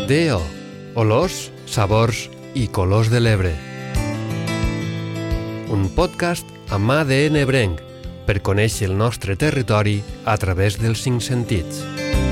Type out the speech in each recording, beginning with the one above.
DO, olors, sabors i colors de l'Ebre. Un podcast amb ADN ebrenc per conèixer el nostre territori a través dels 5 sentits.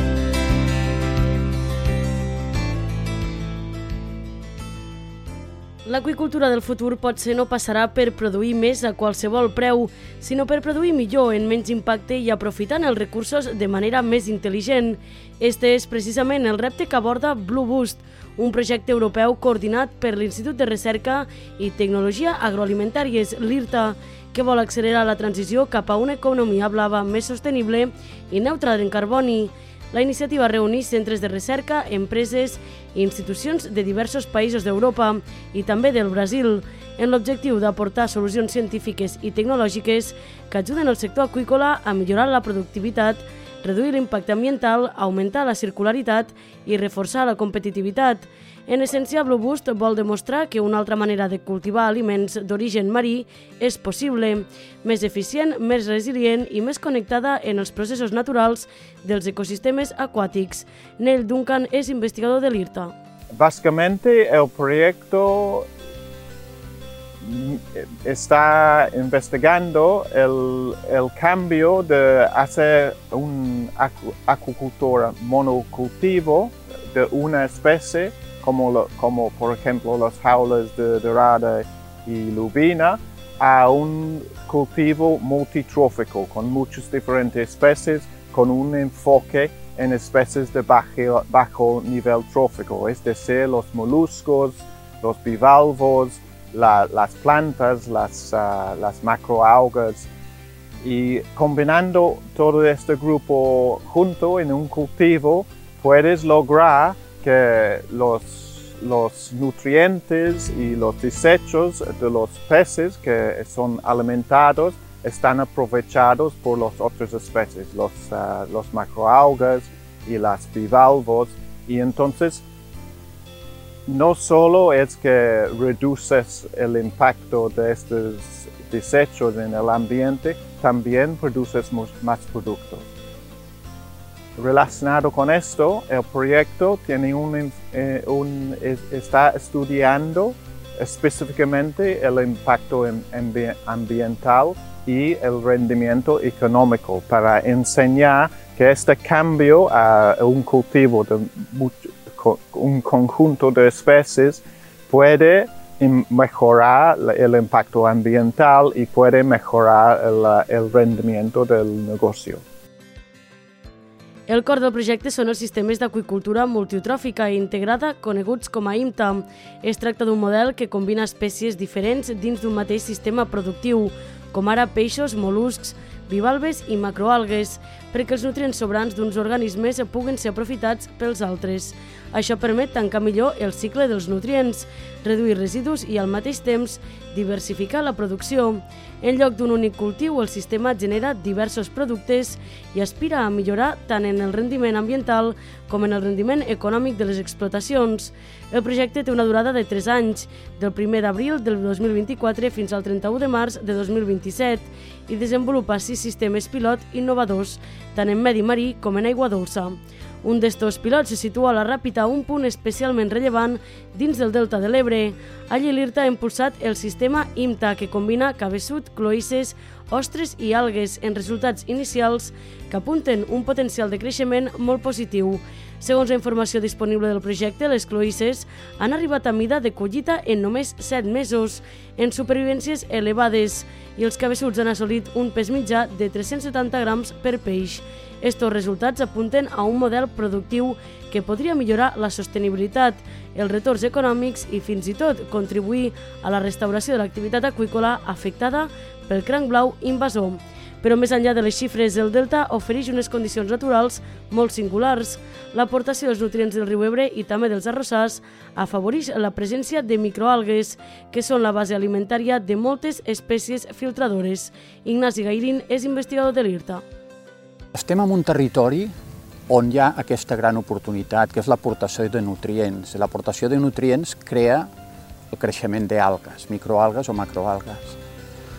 L'aqüicultura del futur potser no passarà per produir més a qualsevol preu, sinó per produir millor, en menys impacte i aprofitant els recursos de manera més intel·ligent. Este és precisament el repte que aborda Blue Boost, un projecte europeu coordinat per l'Institut de Recerca i Tecnologia Agroalimentàries, l'IRTA, que vol accelerar la transició cap a una economia blava més sostenible i neutra en carboni. La iniciativa reuneix centres de recerca, empreses i institucions de diversos països d'Europa i també del Brasil, en l'objectiu d'aportar solucions científiques i tecnològiques que ajuden el sector aqüícola a millorar la productivitat, reduir l'impacte ambiental, augmentar la circularitat i reforçar la competitivitat. En essència, Blue Boost vol demostrar que una altra manera de cultivar aliments d'origen marí és possible, més eficient, més resilient i més connectada en els processos naturals dels ecosistemes aquàtics. Neil Duncan és investigador de l'IRTA. Básicamente, el proyecto está investigando el cambio de hacer una acuicultura monocultivo de una especie como por ejemplo las jaulas de dorada y lubina, a un cultivo multitrófico con muchas diferentes especies, con un enfoque en especies de bajo nivel trófico, es decir, los moluscos, los bivalvos, las plantas, las macroalgas. Y combinando todo este grupo junto en un cultivo, puedes lograr que los nutrientes y los desechos de los peces que son alimentados están aprovechados por las otras especies, los macroalgas y las bivalvos. Y entonces no solo es que reduces el impacto de estos desechos en el ambiente, también produces más productos. Relacionado con esto, el proyecto tiene está estudiando específicamente el impacto ambiental y el rendimiento económico para enseñar que este cambio a un cultivo de un conjunto de especies puede mejorar el impacto ambiental y puede mejorar el rendimiento del negocio. El cor del projecte són els sistemes d'aqüicultura multitròfica i integrada coneguts com a IMTA. Es tracta d'un model que combina espècies diferents dins d'un mateix sistema productiu, com ara peixos, mol·luscs, bivalves i macroalgues, perquè els nutrients sobrants d'uns organismes puguen ser aprofitats pels altres. Això permet tancar millor el cicle dels nutrients, reduir residus i al mateix temps diversificar la producció. En lloc d'un únic cultiu, el sistema genera diversos productes i aspira a millorar tant en el rendiment ambiental com en el rendiment econòmic de les explotacions. El projecte té una durada de 3 anys, del 1 d'abril del 2024 fins al 31 de març de 2027, i desenvolupa 6 sistemes pilot innovadors, tant en medi marí com en aigua dolça. Un d'estos pilots se situa a la Ràpita, un punt especialment rellevant dins del delta de l'Ebre. Allí l'IRTA ha impulsat el sistema IMTA, que combina cabeçut, cloïsses, ostres i algues en resultats inicials que apunten un potencial de creixement molt positiu. Segons la informació disponible del projecte, les cloïsses han arribat a mida de collita en només 7 mesos, en supervivències elevades, i els cabeçuts han assolit un pes mitjà de 370 grams per peix. Estos resultats apunten a un model productiu que podria millorar la sostenibilitat, els retorns econòmics i fins i tot contribuir a la restauració de l'activitat aqüícola afectada pel cranc blau invasor. Però més enllà de les xifres, el delta ofereix unes condicions naturals molt singulars. L'aportació dels nutrients del riu Ebre i també dels arrossars afavoreix la presència de microalgues, que són la base alimentària de moltes espècies filtradores. Ignasi Gairín és investigador de l'IRTA. Estem en un territori on hi ha aquesta gran oportunitat, que és l'aportació de nutrients. L'aportació de nutrients crea el creixement d'algues, microalgues o macroalgues.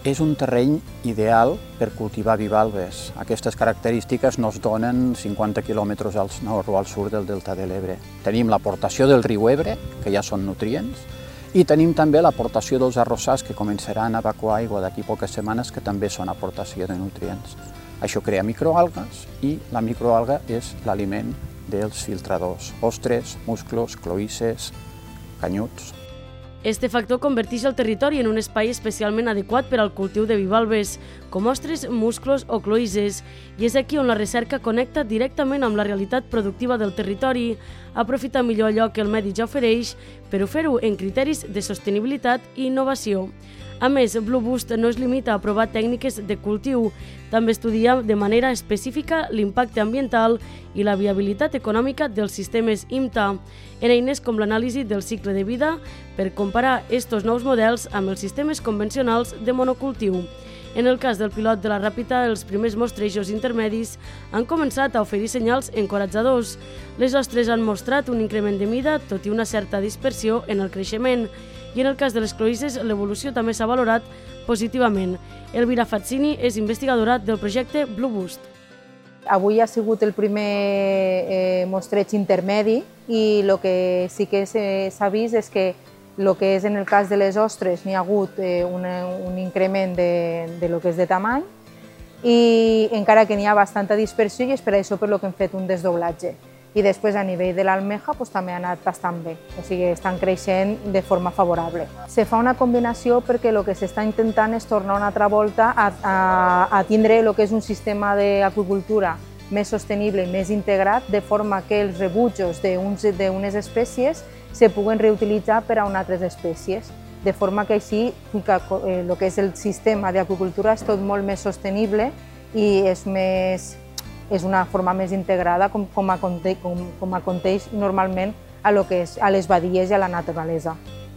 És un terreny ideal per cultivar bivalves. Aquestes característiques no es donen 50 quilòmetres al nord o al sud del Delta de l'Ebre. Tenim l'aportació del riu Ebre, que ja són nutrients, i tenim també l'aportació dels arrossars, que començaran a evacuar aigua d'aquí poques setmanes, que també són aportació de nutrients. Això crea microalgues i la microalga és l'aliment dels filtradors, ostres, musclos, cloïsses, canyuts. Este factor converteix el territori en un espai especialment adequat per al cultiu de bivalves, com ostres, musclos o cloïsses, i és aquí on la recerca connecta directament amb la realitat productiva del territori, aprofita millor allò que el medi ja ofereix, però fer-ho en criteris de sostenibilitat i innovació. A més, Blueboost no es limita a provar tècniques de cultiu, també estudia de manera específica l'impacte ambiental i la viabilitat econòmica dels sistemes IMTA, en eines com l'anàlisi del cicle de vida per comparar estos nous models amb els sistemes convencionals de monocultiu. En el cas del pilot de la Ràpita, els primers mostrejos intermedis han començat a oferir senyals encoratjadors. Les ostres han mostrat un increment de mida, tot i una certa dispersió en el creixement, i en el cas de les cloïsses l'evolució també s'ha valorat positivament. Elvira Fazzini és investigadora del projecte Blueboost. Avui ha sigut el primer mostreig intermedi i el que sí que s'ha vist és que el que és en el cas de les ostres n'hi ha hagut un increment de lo que és de tamany i encara que n'hi ha bastanta dispersió i és per això per lo que hem fet un desdoblatge. I després a nivell de l'almeja també ha anat bastant bé, o sigui, estan creixent de forma favorable. Se fa una combinació perquè el que s'està intentant és tornar una altra volta a tindre el que és un sistema d'aqüicultura més sostenible i més integrat, de forma que els rebutjos d'unes espècies se puguen reutilitzar per a unes altres espècies, de forma que així el que és el sistema d'aqüicultura és tot molt més sostenible i és una forma més integrada com aconteix normalment a les badies i a la naturalesa.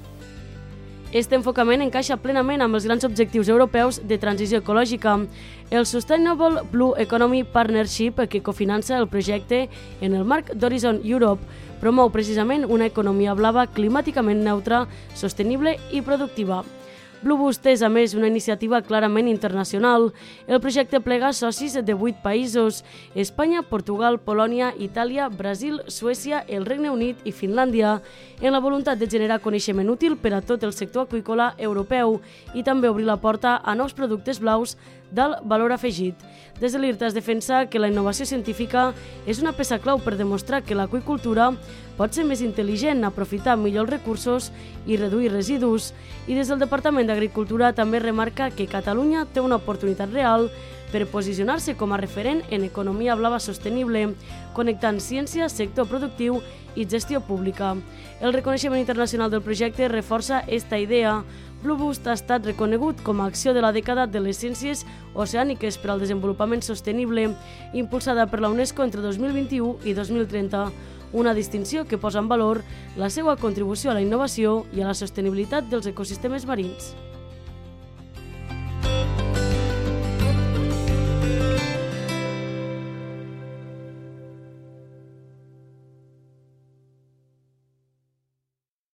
Este enfocament encaixa plenament amb els grans objectius europeus de transició ecològica. El Sustainable Blue Economy Partnership, que cofinança el projecte en el marc d'Horizon Europe, promou precisament una economia blava climàticament neutra, sostenible i productiva. Blueboost és, a més, una iniciativa clarament internacional. El projecte plega socis de 8 països: Espanya, Portugal, Polònia, Itàlia, Brasil, Suècia, el Regne Unit i Finlàndia, en la voluntat de generar coneixement útil per a tot el sector aqüícola europeu i també obrir la porta a nous productes blaus d'alt valor afegit. Des de l'IRTA es defensa que la innovació científica és una peça clau per demostrar que l'aqüicultura pot ser més intel·ligent, aprofitar millor els recursos i reduir residus. I des del Departament d'Agricultura també remarca que Catalunya té una oportunitat real per posicionar-se com a referent en economia blava sostenible, connectant ciència, sector productiu i gestió pública. El reconeixement internacional del projecte reforça esta idea. Blueboost ha estat reconegut com a acció de la dècada de les ciències oceàniques per al desenvolupament sostenible, impulsada per la UNESCO entre 2021 i 2030, una distinció que posa en valor la seva contribució a la innovació i a la sostenibilitat dels ecosistemes marins.